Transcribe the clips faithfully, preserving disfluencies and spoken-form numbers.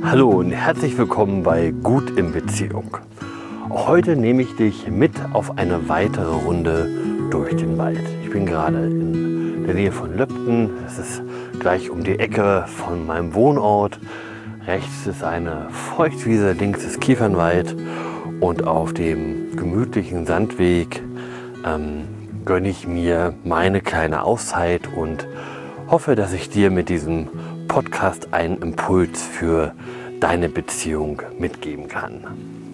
Hallo und herzlich willkommen bei Gut in Beziehung. Heute nehme ich dich mit auf eine weitere Runde durch den Wald. Ich bin gerade in der Nähe von Löbten. Es ist gleich um die Ecke von meinem Wohnort. Rechts ist eine Feuchtwiese, links ist Kiefernwald und auf dem gemütlichen Sandweg ähm, gönne ich mir meine kleine Auszeit und hoffe, dass ich dir mit diesem Podcast einen Impuls für deine Beziehung mitgeben kann.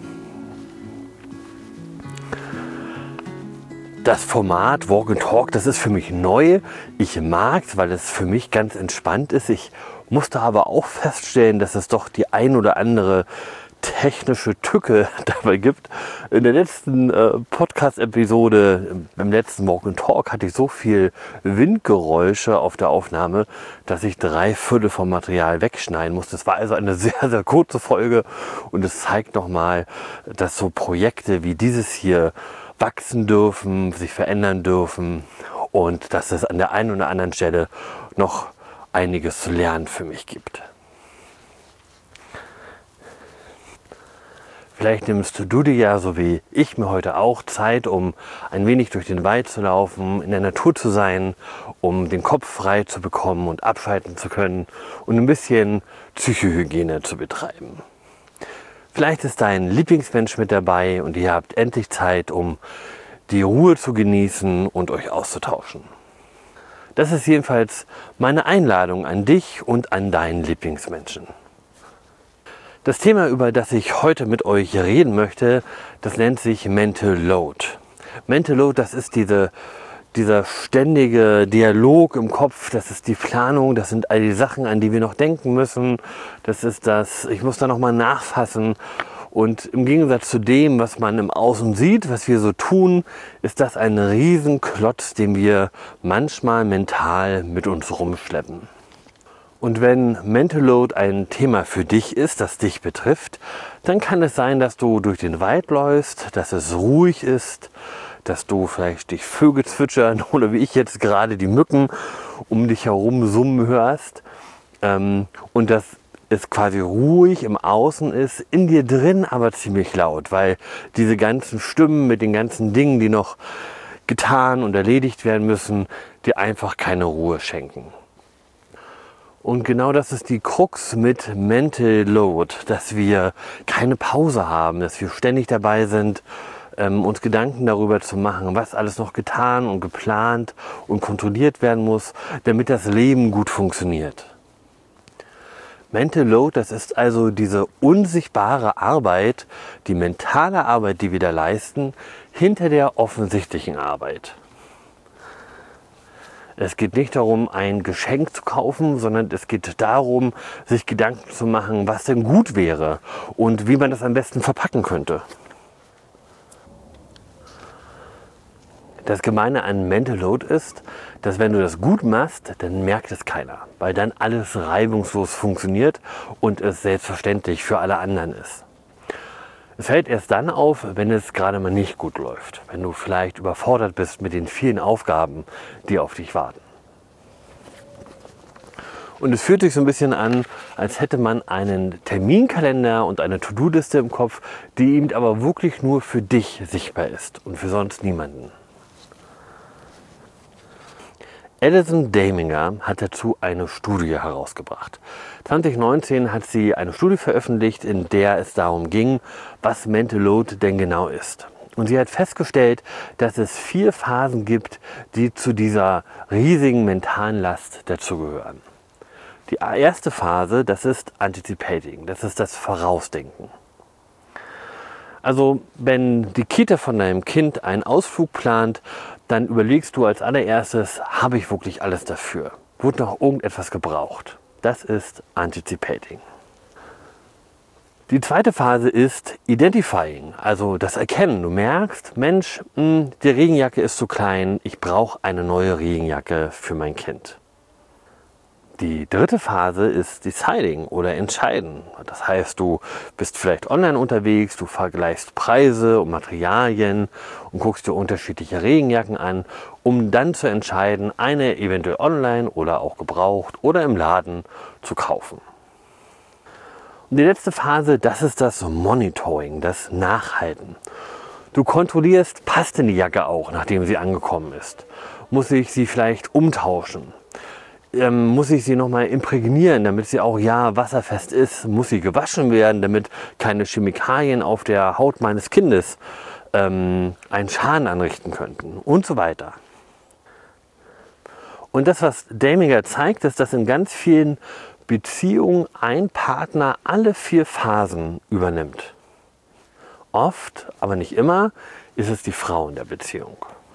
Das Format Walk and Talk, das ist für mich neu. Ich mag es, weil es für mich ganz entspannt ist. Ich musste aber auch feststellen, dass es doch die ein oder andere technische Tücke dabei gibt. In der letzten äh, Podcast-Episode, beim letzten Walk and Talk, hatte ich so viel Windgeräusche auf der Aufnahme, dass ich drei Viertel vom Material wegschneiden musste. Das war also eine sehr, sehr kurze Folge und es zeigt nochmal, dass so Projekte wie dieses hier wachsen dürfen, sich verändern dürfen und dass es an der einen oder anderen Stelle noch einiges zu lernen für mich gibt. Vielleicht nimmst du dir ja, so wie ich mir heute auch, Zeit, um ein wenig durch den Wald zu laufen, in der Natur zu sein, um den Kopf frei zu bekommen und abschalten zu können und ein bisschen Psychohygiene zu betreiben. Vielleicht ist dein Lieblingsmensch mit dabei und ihr habt endlich Zeit, um die Ruhe zu genießen und euch auszutauschen. Das ist jedenfalls meine Einladung an dich und an deinen Lieblingsmenschen. Das Thema, über das ich heute mit euch reden möchte, das nennt sich Mental Load. Mental Load, das ist diese, dieser ständige Dialog im Kopf, das ist die Planung, das sind all die Sachen, an die wir noch denken müssen. Das ist das, ich muss da nochmal nachfassen. Und im Gegensatz zu dem, was man im Außen sieht, was wir so tun, ist das ein Riesenklotz, den wir manchmal mental mit uns rumschleppen. Und wenn Mental Load ein Thema für dich ist, das dich betrifft, dann kann es sein, dass du durch den Wald läufst, dass es ruhig ist, dass du vielleicht die Vögel zwitschern oder wie ich jetzt gerade die Mücken um dich herum summen hörst ähm, und dass es quasi ruhig im Außen ist, in dir drin aber ziemlich laut, weil diese ganzen Stimmen mit den ganzen Dingen, die noch getan und erledigt werden müssen, dir einfach keine Ruhe schenken. Und genau das ist die Krux mit Mental Load, dass wir keine Pause haben, dass wir ständig dabei sind, ähm, uns Gedanken darüber zu machen, was alles noch getan und geplant und kontrolliert werden muss, damit das Leben gut funktioniert. Mental Load, das ist also diese unsichtbare Arbeit, die mentale Arbeit, die wir da leisten, hinter der offensichtlichen Arbeit. Es geht nicht darum, ein Geschenk zu kaufen, sondern es geht darum, sich Gedanken zu machen, was denn gut wäre und wie man das am besten verpacken könnte. Das Gemeine an Mental Load ist, dass wenn du das gut machst, dann merkt es keiner, weil dann alles reibungslos funktioniert und es selbstverständlich für alle anderen ist. Es fällt erst dann auf, wenn es gerade mal nicht gut läuft, wenn du vielleicht überfordert bist mit den vielen Aufgaben, die auf dich warten. Und es fühlt sich so ein bisschen an, als hätte man einen Terminkalender und eine To-Do-Liste im Kopf, die eben aber wirklich nur für dich sichtbar ist und für sonst niemanden. Alison Daminger hat dazu eine Studie herausgebracht. zwanzig neunzehn hat sie eine Studie veröffentlicht, in der es darum ging, was Mental Load denn genau ist. Und sie hat festgestellt, dass es vier Phasen gibt, die zu dieser riesigen mentalen Last dazugehören. Die erste Phase, das ist Anticipating, das ist das Vorausdenken. Also wenn die Kita von deinem Kind einen Ausflug plant, dann überlegst du als allererstes, habe ich wirklich alles dafür? Wird noch irgendetwas gebraucht? Das ist Anticipating. Die zweite Phase ist Identifying, also das Erkennen. Du merkst, Mensch, mh, die Regenjacke ist zu klein, ich brauche eine neue Regenjacke für mein Kind. Die dritte Phase ist Deciding oder Entscheiden. Das heißt, du bist vielleicht online unterwegs, du vergleichst Preise und Materialien und guckst dir unterschiedliche Regenjacken an, um dann zu entscheiden, eine eventuell online oder auch gebraucht oder im Laden zu kaufen. Und die letzte Phase, das ist das Monitoring, das Nachhalten. Du kontrollierst, passt denn die Jacke auch, nachdem sie angekommen ist? Muss ich sie vielleicht umtauschen? Ähm, muss ich sie nochmal imprägnieren, damit sie auch ja wasserfest ist? Muss sie gewaschen werden, damit keine Chemikalien auf der Haut meines Kindes ähm, einen Schaden anrichten könnten? Und so weiter. Und das, was Daminger zeigt, ist, dass in ganz vielen Beziehungen ein Partner alle vier Phasen übernimmt. Oft, aber nicht immer, ist es die Frau in der Beziehung.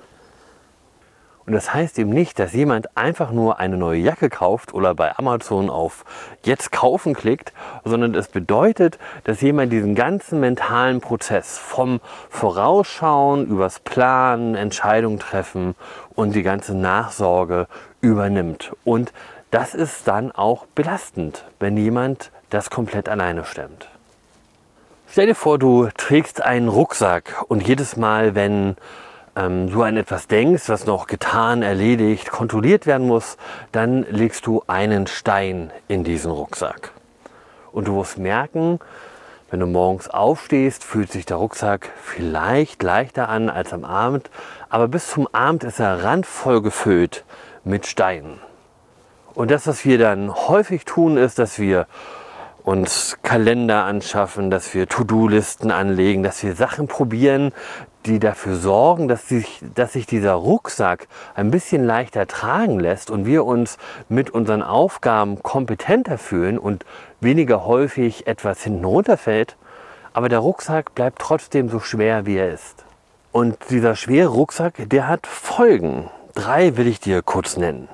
Und das heißt eben nicht, dass jemand einfach nur eine neue Jacke kauft oder bei Amazon auf Jetzt kaufen klickt, sondern es bedeutet, dass jemand diesen ganzen mentalen Prozess vom Vorausschauen, übers Planen, Entscheidungen treffen und die ganze Nachsorge übernimmt. Und das ist dann auch belastend, wenn jemand das komplett alleine stemmt. Stell dir vor, du trägst einen Rucksack und jedes Mal, wenn ähm, du an etwas denkst, was noch getan, erledigt, kontrolliert werden muss, dann legst du einen Stein in diesen Rucksack. Und du wirst merken, wenn du morgens aufstehst, fühlt sich der Rucksack vielleicht leichter an als am Abend, aber bis zum Abend ist er randvoll gefüllt mit Steinen. Und das, was wir dann häufig tun, ist, dass wir uns Kalender anschaffen, dass wir To-Do-Listen anlegen, dass wir Sachen probieren, die dafür sorgen, dass sich, dass sich dieser Rucksack ein bisschen leichter tragen lässt und wir uns mit unseren Aufgaben kompetenter fühlen und weniger häufig etwas hinten runterfällt. Aber der Rucksack bleibt trotzdem so schwer, wie er ist. Und dieser schwere Rucksack, der hat Folgen. Drei will ich dir kurz nennen.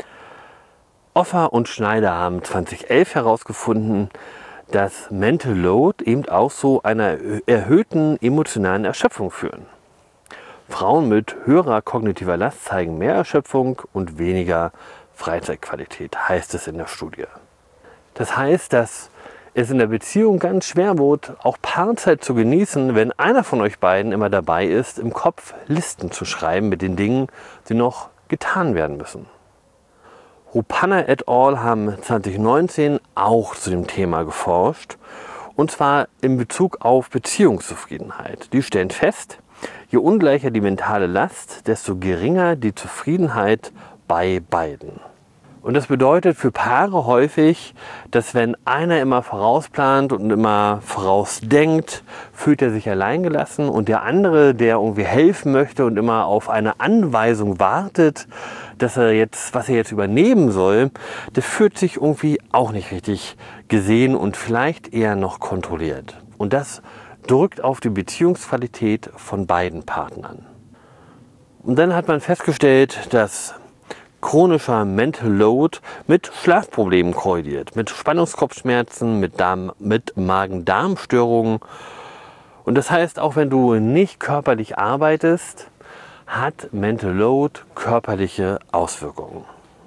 Offer und Schneider haben zweitausendelf herausgefunden, dass Mental Load eben auch zu einer erhöhten emotionalen Erschöpfung führen. Frauen mit höherer kognitiver Last zeigen mehr Erschöpfung und weniger Freizeitqualität, heißt es in der Studie. Das heißt, dass es in der Beziehung ganz schwer wird, auch Paarzeit zu genießen, wenn einer von euch beiden immer dabei ist, im Kopf Listen zu schreiben mit den Dingen, die noch getan werden müssen. Rupanna et al. Haben zwanzig neunzehn auch zu dem Thema geforscht, und zwar in Bezug auf Beziehungszufriedenheit. Die stellen fest, je ungleicher die mentale Last, desto geringer die Zufriedenheit bei beiden. Und das bedeutet für Paare häufig, dass wenn einer immer vorausplant und immer vorausdenkt, fühlt er sich alleingelassen, und der andere, der irgendwie helfen möchte und immer auf eine Anweisung wartet, dass er jetzt, was er jetzt übernehmen soll, der fühlt sich irgendwie auch nicht richtig gesehen und vielleicht eher noch kontrolliert. Und das drückt auf die Beziehungsqualität von beiden Partnern. Und dann hat man festgestellt, dass chronischer Mental Load mit Schlafproblemen korreliert, mit Spannungskopfschmerzen, mit, Darm, mit Magen-Darm-Störungen. Und das heißt, auch wenn du nicht körperlich arbeitest, hat Mental Load körperliche Auswirkungen.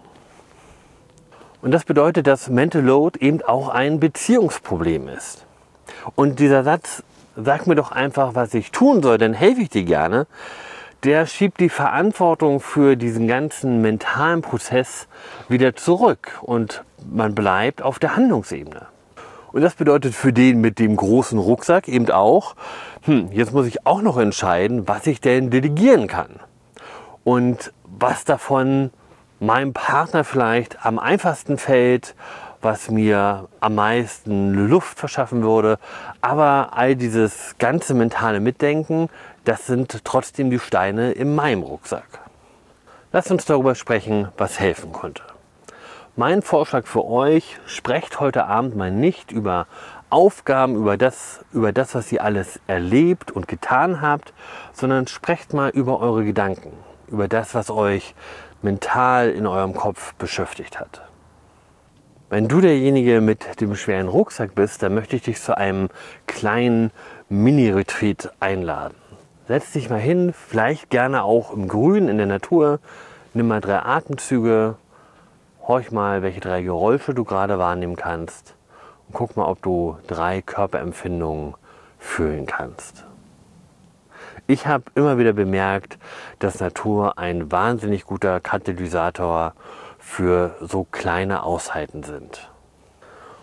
Und das bedeutet, dass Mental Load eben auch ein Beziehungsproblem ist. Und dieser Satz, sag mir doch einfach, was ich tun soll, dann helfe ich dir gerne, der schiebt die Verantwortung für diesen ganzen mentalen Prozess wieder zurück und man bleibt auf der Handlungsebene. Und das bedeutet für den mit dem großen Rucksack eben auch, hm, jetzt muss ich auch noch entscheiden, was ich denn delegieren kann. Und was davon meinem Partner vielleicht am einfachsten fällt, was mir am meisten Luft verschaffen würde. Aber all dieses ganze mentale Mitdenken, das sind trotzdem die Steine in meinem Rucksack. Lasst uns darüber sprechen, was helfen könnte. Mein Vorschlag für euch: Sprecht heute Abend mal nicht über Aufgaben, über das, über das, was ihr alles erlebt und getan habt, sondern sprecht mal über eure Gedanken, über das, was euch mental in eurem Kopf beschäftigt hat. Wenn du derjenige mit dem schweren Rucksack bist, dann möchte ich dich zu einem kleinen Mini-Retreat einladen. Setz dich mal hin, vielleicht gerne auch im Grün, in der Natur. Nimm mal drei Atemzüge, horch mal, welche drei Geräusche du gerade wahrnehmen kannst und guck mal, ob du drei Körperempfindungen fühlen kannst. Ich habe immer wieder bemerkt, dass Natur ein wahnsinnig guter Katalysator für so kleine Ausheiten sind.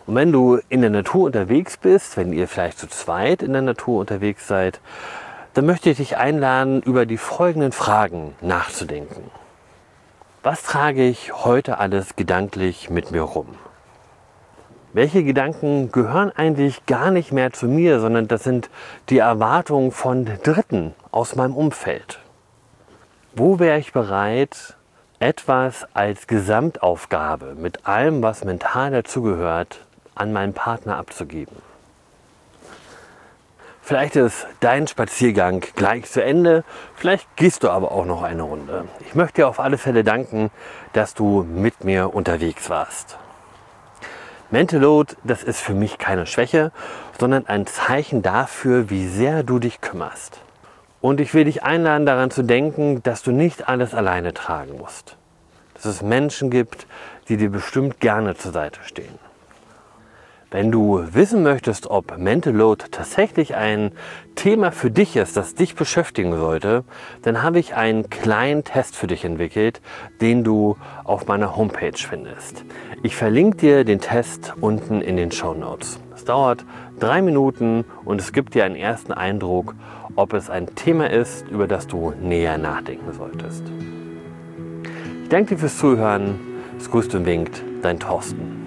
Und wenn du in der Natur unterwegs bist, wenn ihr vielleicht zu zweit in der Natur unterwegs seid, dann möchte ich dich einladen, über die folgenden Fragen nachzudenken. Was trage ich heute alles gedanklich mit mir rum? Welche Gedanken gehören eigentlich gar nicht mehr zu mir, sondern das sind die Erwartungen von Dritten aus meinem Umfeld? Wo wäre ich bereit, etwas als Gesamtaufgabe mit allem, was mental dazugehört, an meinen Partner abzugeben? Vielleicht ist dein Spaziergang gleich zu Ende, vielleicht gehst du aber auch noch eine Runde. Ich möchte dir auf alle Fälle danken, dass du mit mir unterwegs warst. Mental Load, das ist für mich keine Schwäche, sondern ein Zeichen dafür, wie sehr du dich kümmerst. Und ich will dich einladen, daran zu denken, dass du nicht alles alleine tragen musst. Dass es Menschen gibt, die dir bestimmt gerne zur Seite stehen. Wenn du wissen möchtest, ob Mental Load tatsächlich ein Thema für dich ist, das dich beschäftigen sollte, dann habe ich einen kleinen Test für dich entwickelt, den du auf meiner Homepage findest. Ich verlinke dir den Test unten in den Shownotes. Es dauert drei Minuten und es gibt dir einen ersten Eindruck, ob es ein Thema ist, über das du näher nachdenken solltest. Ich danke dir fürs Zuhören. Es grüßt und winkt, dein Thorsten.